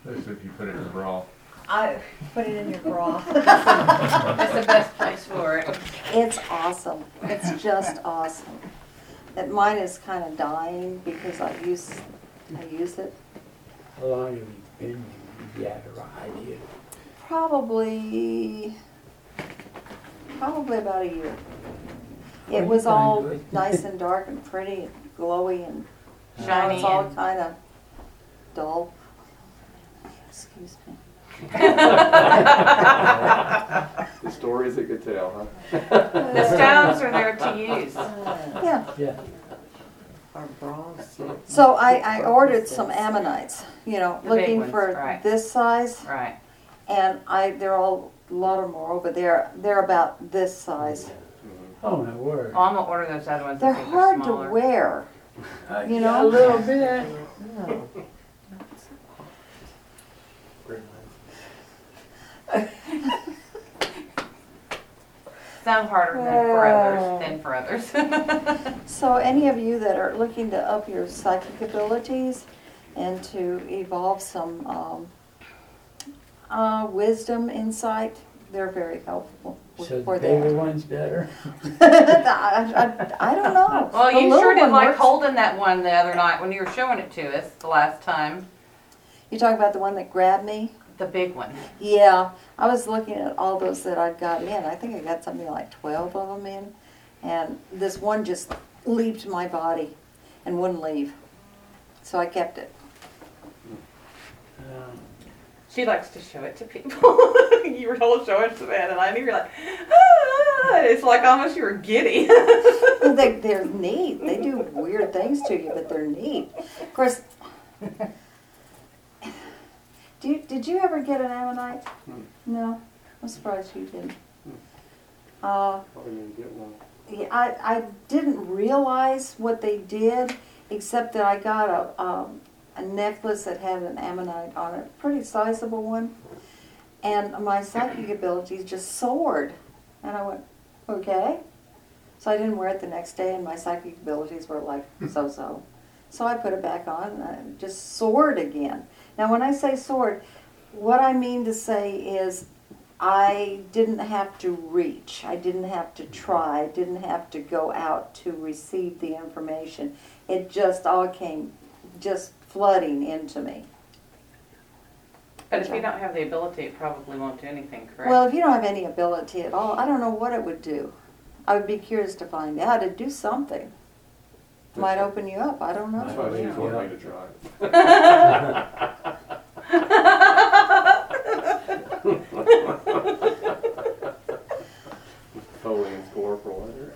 Especially if you put it in the bra. I put it in your bra. That's the best place for it. It's awesome. It's just awesome. Mine is kind of dying because I use it. How long have you been ride it? Probably about a year. It was all nice and dark and pretty and glowy, and now Shiny it's all and- kind of dull. Excuse me. The stories it could tell, huh? The stones are there to use. Yeah. Yeah. Our bras. So I ordered some ammonites, The big looking ones, for right. this size, Right. and they're all, a lot of them are over there. They're about this size. Oh, my word. Oh, I'm gonna order those other ones. They're I think hard to smaller. wear. You Yeah, know? a little bit. No. Some harder than for others. So any of you that are looking to up your psychic abilities and to evolve some wisdom, insight, they're very helpful So for the bigger that. one's better. I don't know. Well, The you little sure did one like works. holding that one the other night when you were showing it to us the last time. You talking about the one that grabbed me? The big one. Yeah, I was looking at all those that I'd got in. I think I got something like 12 of them in. And this one just leaped my body and wouldn't leave. So I kept it. She likes to show it to people. You were told to show it to that, and I knew you were like, ah! It's like almost you were giddy. They're neat. They do weird things to you, but they're neat. Of course, did you ever get an ammonite? No? I'm surprised you didn't. Probably need to get one. Yeah, I didn't realize what they did, except that I got a necklace that had an ammonite on it, pretty sizable one, and my psychic abilities just soared. And I went, okay. So I didn't wear it the next day, and my psychic abilities were like so-so. So I put it back on, and it just soared again. Now when I say soared, what I mean to say is I didn't have to reach, I didn't have to try, I didn't have to go out to receive the information. It just all came just flooding into me. But if you don't have the ability, it probably won't do anything, correct? Well, if you don't have any ability at all, I don't know what it would do. I would be curious to find out. It'd do something. Might open you up, I don't That's know. why she's wanting me to try. Foley and score for later.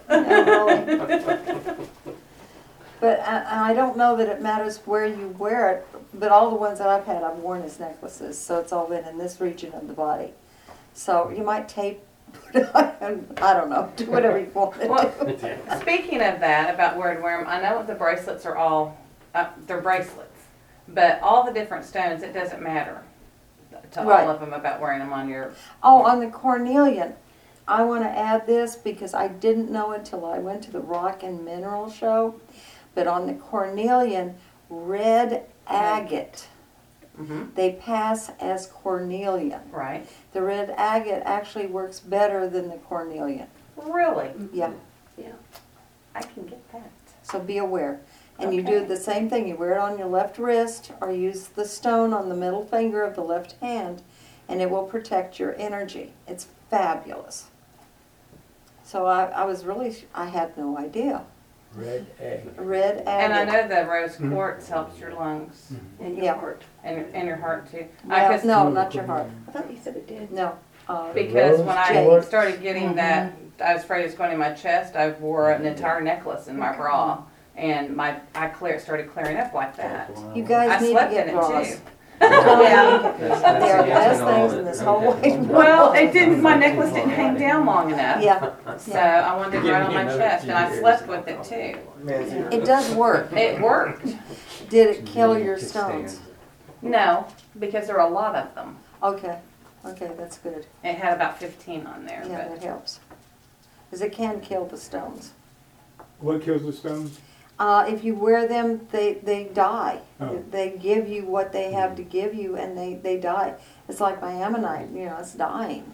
But I don't know that it matters where you wear it, but all the ones that I've had, I've worn as necklaces, so it's all been in this region of the body. So you might tape, I don't know, do whatever you want to Well, do. speaking of that, about where to wear them, I know the bracelets are all, they're bracelets, but all the different stones, it doesn't matter to Right. all of them about wearing them on your, Oh, on the cornelian, I want to add this because I didn't know until I went to the Rock and Mineral Show, but on the cornelian, red agate, they pass as cornelian. right? The red agate actually works better than the cornelian. Really? Yeah, I can get that. so be aware. And you do Okay. the same thing, you wear it on your left wrist or use the stone on the middle finger of the left hand, and it will protect your energy. It's fabulous. So I had no idea. Red egg. Red agate. And I know the rose quartz helps your lungs And Yeah. your heart. and your heart too. Well, no, not your heart. I thought you said it did. No. Because Rose when I quartz. started getting that, I was afraid it was going in my chest. I wore an entire necklace in my bra, and started clearing up like that. You guys I need to slept get in it bras. too. Yeah. That's They are the a yes best on all things of in it. this whole wide world. Well, it didn't. My necklace didn't hang down long enough. Yeah, So I wanted it right on my chest, and I slept with it too. it does work. It worked. Did it kill your stones? No, because there are a lot of them. Okay, that's good. It had about 15 on there. Yeah, that helps. Because it can kill the stones. What kills the stones? If you wear them, they die. Oh. They give you what they have to give you, and they die. It's like my ammonite, it's dying.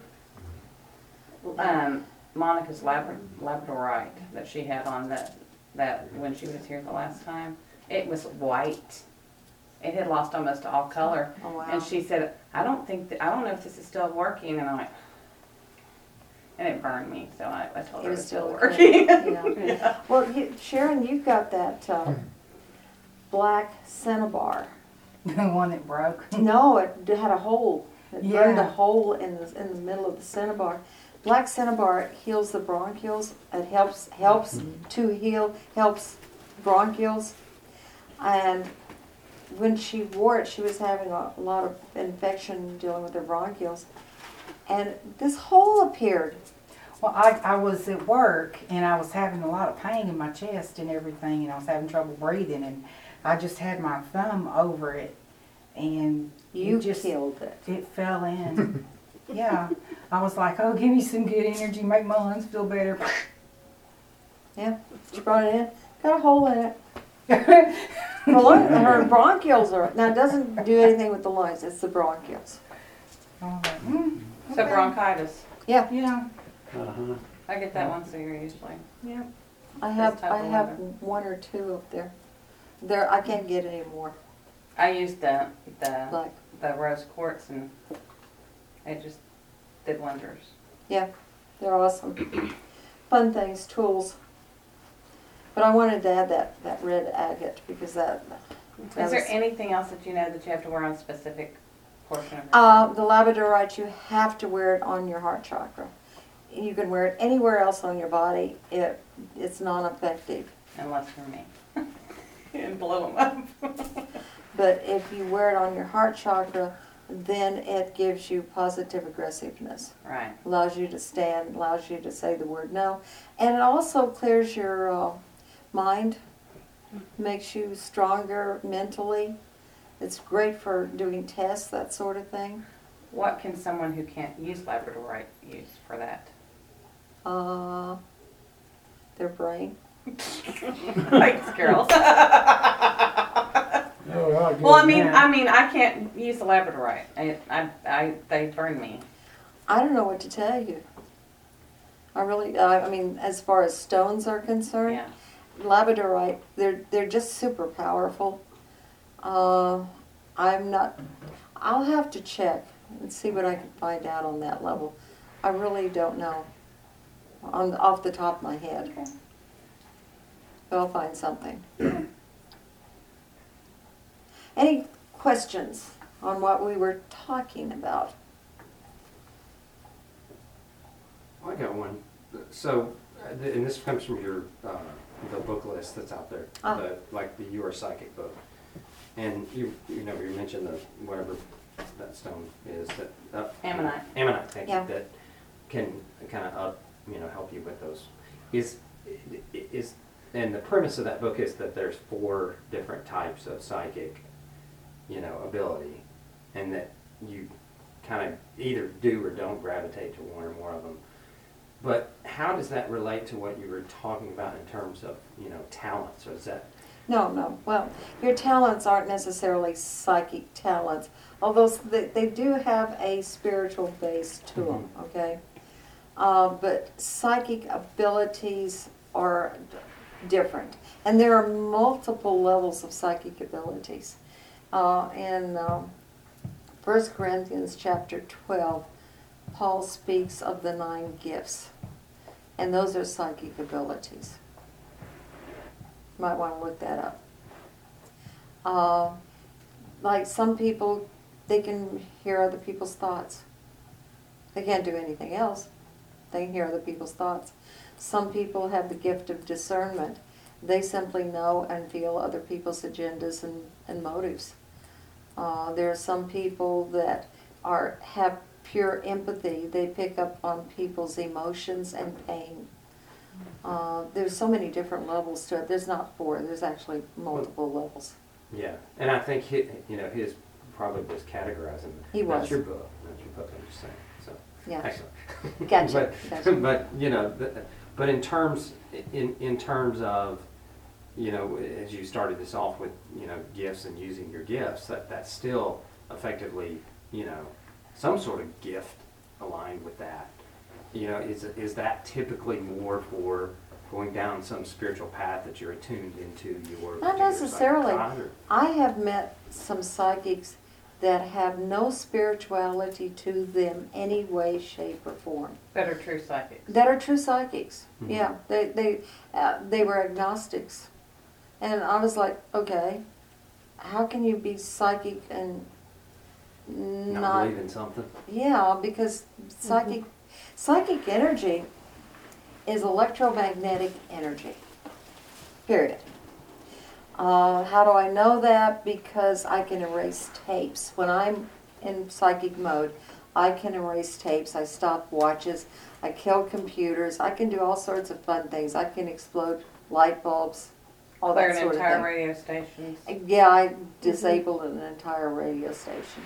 Monica's Labradorite that she had on that when she was here the last time, it was white. It had lost almost all color. Oh, wow. And she said, I don't know if this is still working. And I'm like, and it burned me. So I told It her was it's still still working. okay, yeah. Yeah. Well, Sharon, you've got that black cinnabar. The one that broke. No, it had a hole. It burned a Yeah. hole in the middle of the cinnabar. Black cinnabar heals the bronchioles. It helps to heal, helps bronchioles. And when she wore it, she was having a lot of infection dealing with her bronchioles. And this hole appeared. Well, I was at work and I was having a lot of pain in my chest and everything, and I was having trouble breathing, and I just had my thumb over it, and You it just killed it. it fell in. Yeah, I was like, oh, give me some good energy, make my lungs feel better. Yeah, she brought it in. Got a hole in it. Her bronchioles are, now it doesn't do anything with the lungs, it's the bronchioles. I was like, So okay. bronchitis. Yeah, Yeah, Uh-huh. I get that once a year usually. yeah. I have This type of weather. one or two up there. I can't get any more. I used the Like, rose quartz and it just did wonders. yeah, they're awesome. Fun things, tools. But I wanted to add that red agate because that Is there anything else that you know that you have to wear on a specific portion of your the labradorite, you have to wear it on your heart chakra. You can wear it anywhere else on your body. It's non-effective. unless for me. And blow them up. But if you wear it on your heart chakra, then it gives you positive aggressiveness. Right. Allows you to stand, allows you to say the word no. And it also clears your mind, makes you stronger mentally. It's great for doing tests, that sort of thing. What can someone who can't use Labradorite use for that? Their brain. Thanks, girls. Oh, I'll give Well, I them mean, that. I can't use the Labradorite. They burn me. I don't know what to tell you. I mean, as far as stones are concerned, Yeah. labradorite, they're just super powerful. I'll have to check and see what I can find out on that level. I really don't know off the top of my head. Okay. But I'll find something. Any questions on what we were talking about? I got one. So, and this comes from your the book list that's out there, Ah. like the Your Psychic book. And you mentioned the whatever that stone is that Ammonite. Ammonite, thank Yeah. you, that can kind of help you with those. Is and the premise of that book is that there's 4 different types of psychic, ability, and that you kind of either do or don't gravitate to one or more of them. But how does that relate to what you were talking about in terms of, talents? Or is that... No. Well, your talents aren't necessarily psychic talents, although they do have a spiritual base to them, okay? But psychic abilities are different. And there are multiple levels of psychic abilities. In 1 Corinthians chapter 12, Paul speaks of the 9 gifts. And those are psychic abilities. Might want to look that up. Like some people, they can hear other people's thoughts. They can't do anything else. They can hear other people's thoughts. Some people have the gift of discernment. They simply know and feel other people's agendas and motives. There are some people that have pure empathy. They pick up on people's emotions and pain. There's so many different levels to it. There's not 4. There's actually multiple levels. Yeah, and I think his probably was categorizing. He was. That's your book. I'm just saying. So Yeah. excellent. Gotcha. But in terms of you know, as you started this off with, you know, gifts and using your gifts, that's still effectively, you know, some sort of gift aligned with that. You know, is that typically more for going down some spiritual path that you're attuned into your Not particular necessarily. psychic side, or- I have met some psychics that have no spirituality to them any way, shape, or form. That are true psychics. That are true psychics. Mhm. Yeah, they were agnostics, and I was like, okay, how can you be psychic and not not? believe in something. Yeah, because psychic energy is electromagnetic energy. Period. How do I know that? Because I can erase tapes. When I'm in psychic mode, I can erase tapes. I stop watches. I kill computers. I can do all sorts of fun things. I can explode light bulbs, all Clear that an sort of entire thing. radio stations. Yeah, I disabled an entire radio station.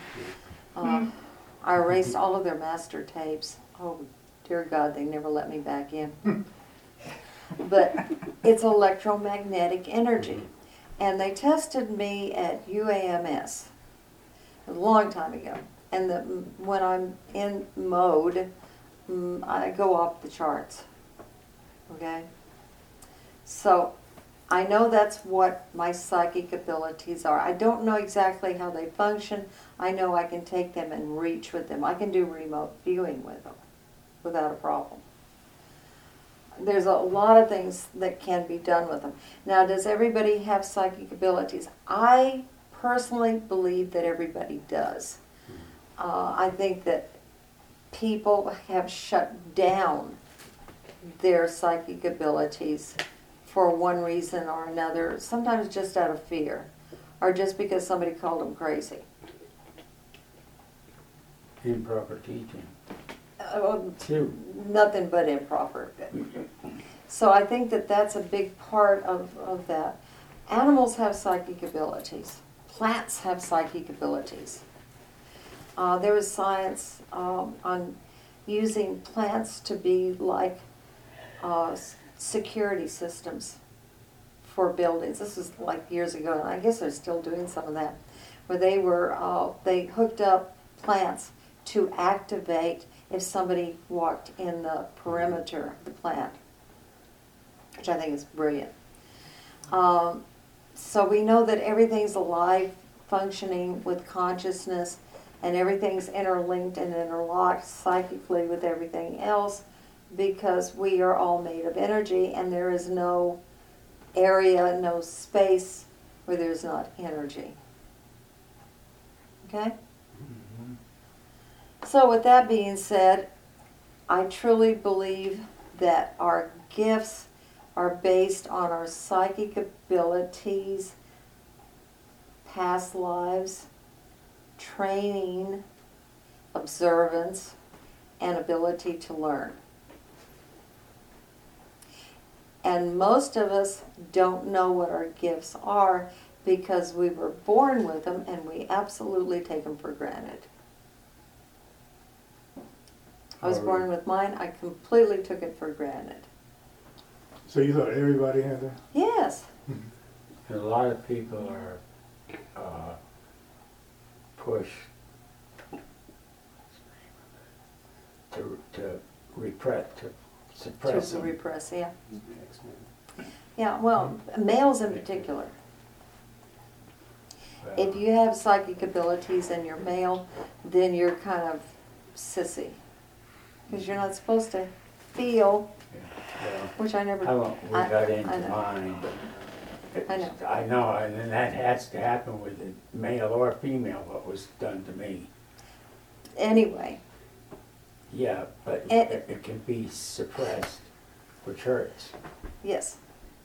I erased all of their master tapes. Oh, dear God, they never let me back in. But it's electromagnetic energy. And they tested me at UAMS a long time ago. And when I'm in mode, I go off the charts. Okay? So I know that's what my psychic abilities are. I don't know exactly how they function. I know I can take them and reach with them. I can do remote viewing with them without a problem. There's a lot of things that can be done with them. Now, does everybody have psychic abilities? I personally believe that everybody does. I think that people have shut down their psychic abilities for one reason or another, sometimes just out of fear, or just because somebody called them crazy. Improper teaching. Too. Nothing but improper. So I think that that's a big part of that. Animals have psychic abilities. Plants have psychic abilities. There was science on using plants to be like security systems for buildings. This was like years ago, and I guess they're still doing some of that, where they hooked up plants to activate if somebody walked in the perimeter of the plant, which I think is brilliant. So we know that everything's alive, functioning with consciousness, and everything's interlinked and interlocked psychically with everything else, because we are all made of energy, and there is no area, no space where there's not energy. Okay? So with that being said, I truly believe that our gifts are based on our psychic abilities, past lives, training, observance, and ability to learn. And most of us don't know what our gifts are because we were born with them and we absolutely take them for granted. I was born with mine, I completely took it for granted. So you thought everybody had that? Yes. A lot of people are pushed to repress, to suppress To them. repress, yeah. Yeah, well, males in particular. If you have psychic abilities and you're male, then you're kind of sissy. Because you're not supposed to feel, Well, which I never... how we got I into know. mine. I know. I know, and that has to happen with the male or female, what was done to me. Anyway, Yeah, but It- it can be suppressed, which hurts. yes.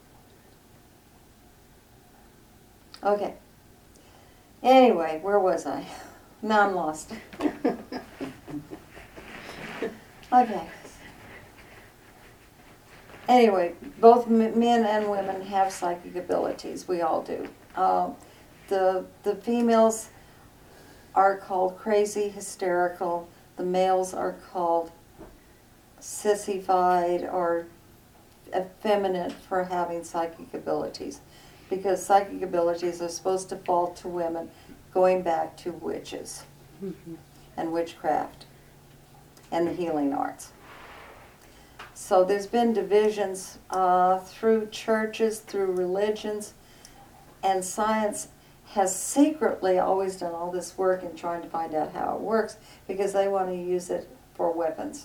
Okay. Anyway, where was I? Now I'm lost. Okay. Anyway, both men and women have psychic abilities. We all do. The females are called crazy, hysterical. The males are called sissified or effeminate for having psychic abilities. because psychic abilities are supposed to fall to women, going back to witches and witchcraft and the healing arts. So there's been divisions through churches, through religions, and science has secretly always done all this work in trying to find out how it works because they want to use it for weapons,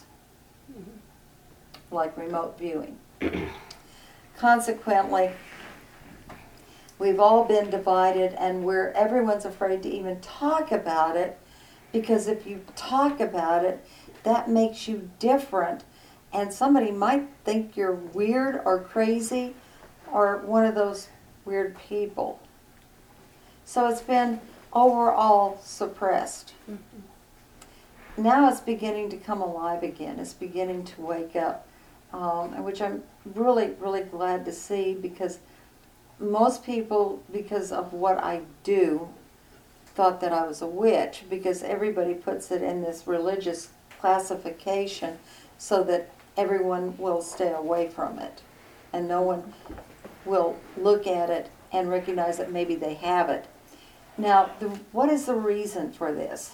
like remote viewing. Consequently, we've all been divided, and everyone's afraid to even talk about it, because if you talk about it, that makes you different, and somebody might think you're weird or crazy or one of those weird people. So it's been overall suppressed. Now it's beginning to come alive again. It's beginning to wake up, which I'm really, really glad to see, because most people, because of what I do, thought that I was a witch, because everybody puts it in this religious classification so that everyone will stay away from it and no one will look at it and recognize that maybe they have it. Now, what is the reason for this?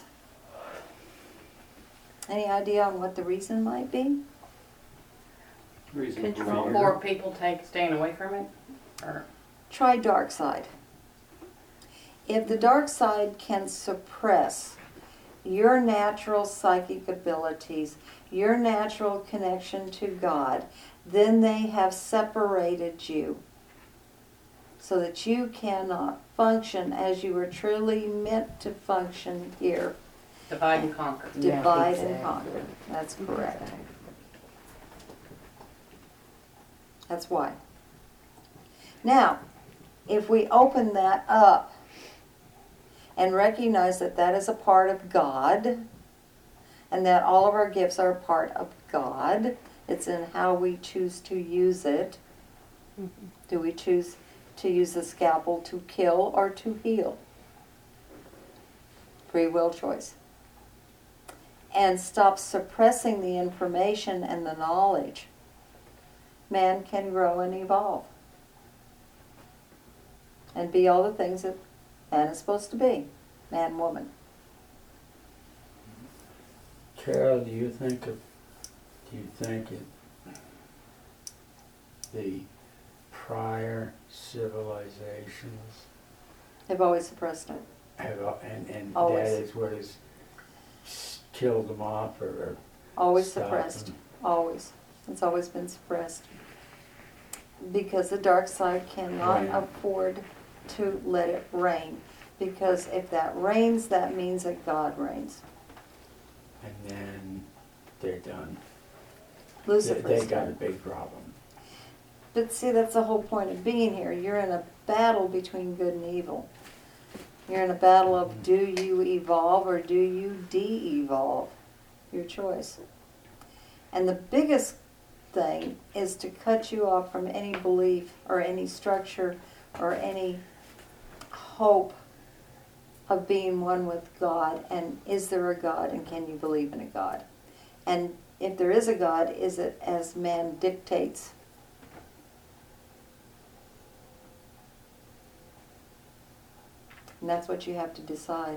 Any idea on what the reason might be? Reason for Control. fear. Or people staying away from it? Or Try dark side. If the dark side can suppress your natural psychic abilities, your natural connection to God, then they have separated you so that you cannot function as you were truly meant to function here. divide and conquer. Yeah, Divide and exactly. conquer. That's correct. That's why. Now, if we open that up and recognize that that is a part of God, and that all of our gifts are a part of God, it's in how we choose to use it. Do we choose to use the scalpel to kill or to heal? Free will choice. And stop suppressing the information and the knowledge. Man can grow and evolve and be all the things that man is supposed to be, man, woman. Carol, do you think the prior civilizations They've always suppressed it. have, and that Always. is what has killed them off or Always stopped suppressed. them? Always. It's always been suppressed. Because the dark side cannot Right. afford to let it reign. Because if that reigns, that means that God reigns. And then they're done. Lucifer's They got a done. big problem. But see, that's the whole point of being here. You're in a battle between good and evil. You're in a battle of, do you evolve or do you de-evolve? Your choice. And the biggest thing is to cut you off from any belief or any structure or any hope of being one with God. And is there a God, and can you believe in a God? And if there is a God, is it as man dictates? And that's what you have to decide.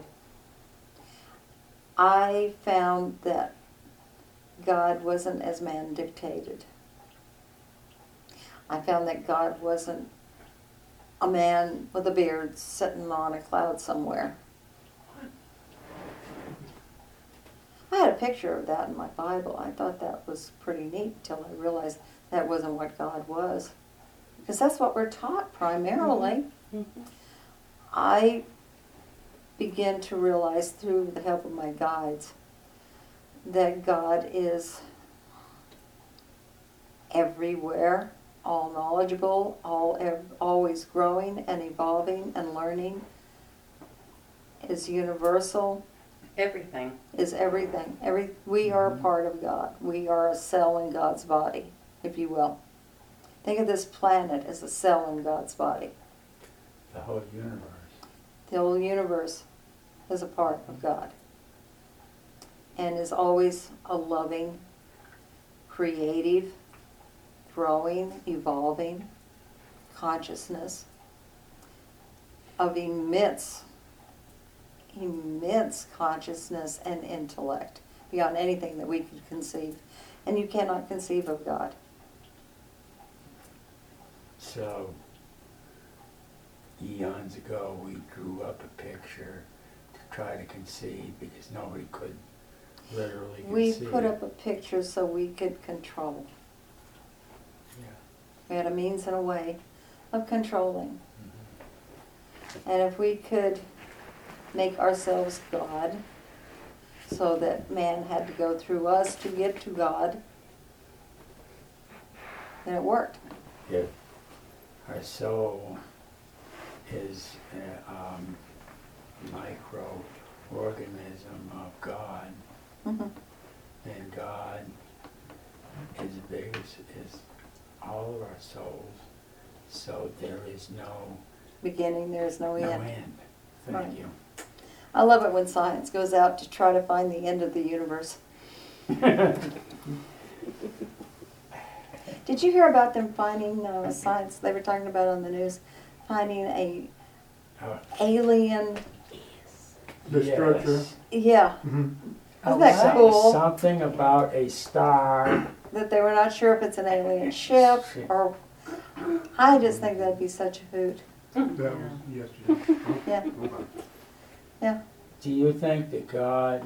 I found that God wasn't as man dictated. I found that God wasn't a man with a beard sitting on a cloud somewhere. I had a picture of that in my Bible. I thought that was pretty neat until I realized that wasn't what God was. Because that's what we're taught primarily. I began to realize through the help of my guides that God is everywhere, all knowledgeable, always growing and evolving and learning, is universal, Everything. is everything. We are a part of God. We are a cell in God's body, if you will. Think of this planet as a cell in God's body. The whole universe. The whole universe is a part of God and is always a loving, creative, growing, evolving consciousness. of immense consciousness and intellect beyond anything that we could conceive. And you cannot conceive of God. So, eons ago, we drew up a picture to try to conceive because nobody could literally We conceive. put up a picture so we could control. Yeah. We had a means and a way of controlling. Mhm. And if we could make ourselves God, so that man had to go through us to get to God, then it worked. If our soul is a microorganism of God, Mhm. then God is big as all of our souls. So there is no Beginning, there is no end. end. Thank Right. you. I love it when science goes out to try to find the end of the universe. Did you hear about them finding science? They were talking about on the news, finding a Oh, alien. The structure. yes. Yeah, Mhm. isn't that Some- cool? Something about a star. That they were not sure if it's an alien ship or. I just think that'd be such a hoot. That was yesterday. Yeah, yeah. Do you think that God,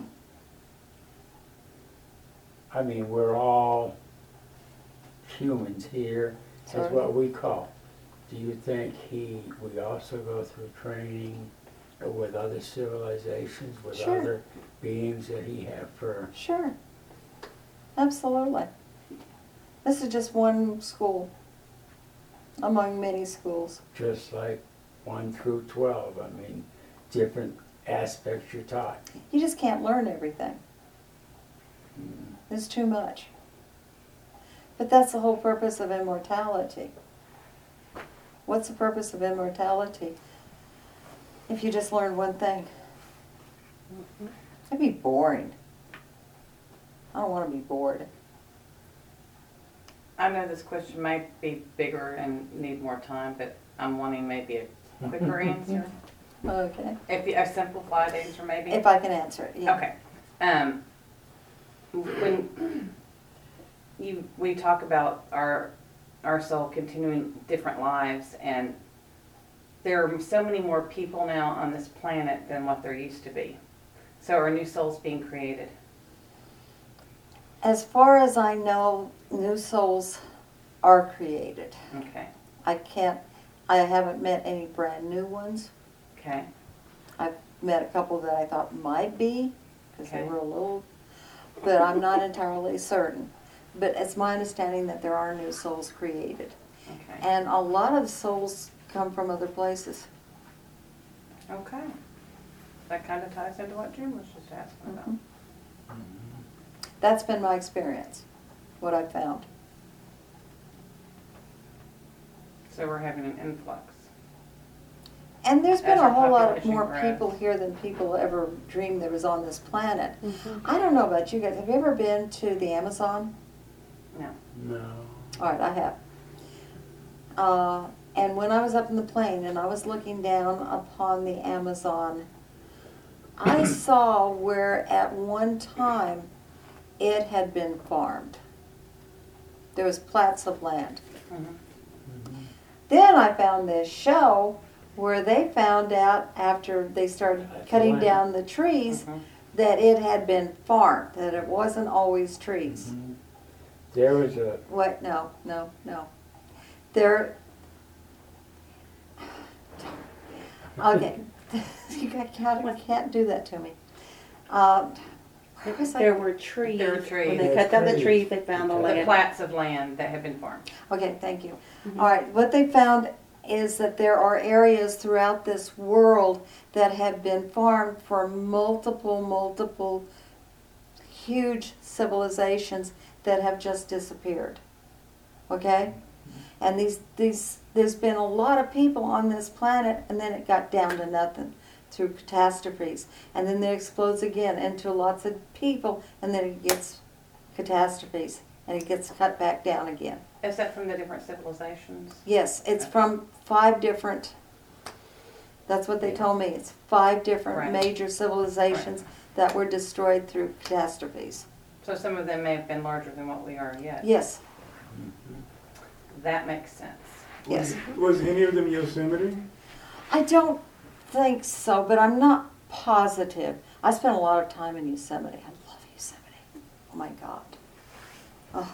I mean, we're all humans here, is Sorry. what we call. Do you think we also go through training with other civilizations, with Sure. other beings that he have for, Sure. Absolutely. This is just one school among many schools. just like 1 through 12? I mean, different aspects you're taught. You just can't learn everything. Mm. It's too much. But that's the whole purpose of immortality. What's the purpose of immortality if you just learn one thing? It'd be boring. I don't want to be bored. I know this question might be bigger and need more time, but I'm wanting maybe a quicker answer. Okay. If a simplified answer maybe. If I can answer it, yeah. Okay. When we talk about our soul continuing different lives, and there are so many more people now on this planet than what there used to be. So are new souls being created? As far as I know, new souls are created. Okay. I haven't met any brand new ones. Okay. I've met a couple that I thought might be, because they Okay. were a little, but I'm not entirely certain. But it's my understanding that there are new souls created. Okay. And a lot of souls come from other places. Okay. That kind of ties into what Jim was just asking about. Mhm. That's been my experience, what I've found. So we're having an influx. And there's been As our a whole lot population more grows. people here than people ever dreamed there was on this planet. Mhm. I don't know about you guys. Have you ever been to the Amazon? No. No. All right, I have. And when I was up in the plane and I was looking down upon the Amazon, I saw where at one time it had been farmed. There was plats of land. Mhm. Then I found this show where they found out after they started That's cutting land. down the trees Mhm. that it had been farmed, that it wasn't always trees. Mhm. There was a, What? No. There. Okay. You can't do that to me. Where was I? There were trees. There were trees. When they cut down the Trees. trees, they found the The The land. plats of land that have been farmed. Okay, thank you. Mhm. All right, what they found is that there are areas throughout this world that have been farmed for multiple huge civilizations that have just disappeared. Okay? And there's been a lot of people on this planet, and then it got down to nothing through catastrophes. And then it explodes again into lots of people, and then it gets catastrophes, and it gets cut back down again. Is that from the different civilizations? Yes, it's from 5 different That's what they told me. It's 5 different Right. major civilizations that were destroyed through catastrophes. So some of them may have been larger than what we are yet. Yes, That makes sense. yes. Was any of them Yosemite? I don't think so, but I'm not positive. I spent a lot of time in Yosemite. I love Yosemite. Oh my God. Oh.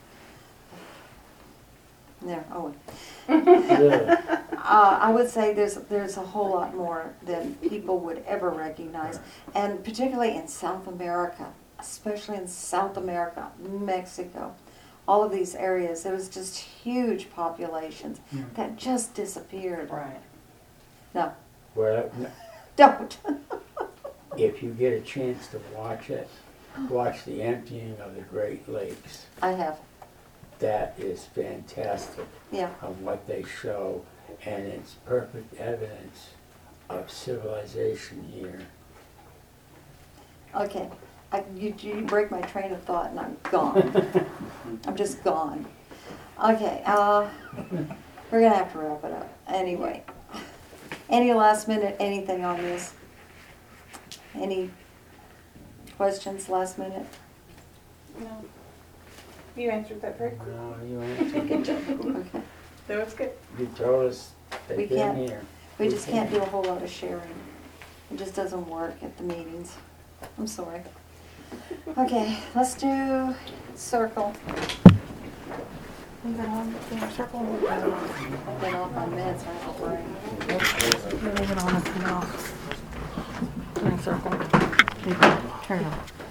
There. Oh. Really? I would say there's a whole lot more than people would ever recognize, and particularly in South America, especially in South America, Mexico, all of these areas. There was just huge populations Yeah. that just disappeared. Right. No, Well, don't. if you get a chance to watch it, watch the emptying of the Great Lakes. I have. That is fantastic Yeah. of what they show, and it's perfect evidence of civilization here. Okay. You break my train of thought and I'm gone. I'm just gone. Okay. We're gonna have to wrap it up. Anyway. Any last minute anything on this? Any questions last minute? No. You answered that very quickly. No, you answered. Good job. Okay. That was good. You told us We they've been can't- here. We just can't do a whole lot of sharing. It just doesn't work at the meetings. I'm sorry. Okay, let's do circle. Leave it on, circle. I've been off my meds, I don't brain. Leave it on if you're off. Turn circle. Turn off.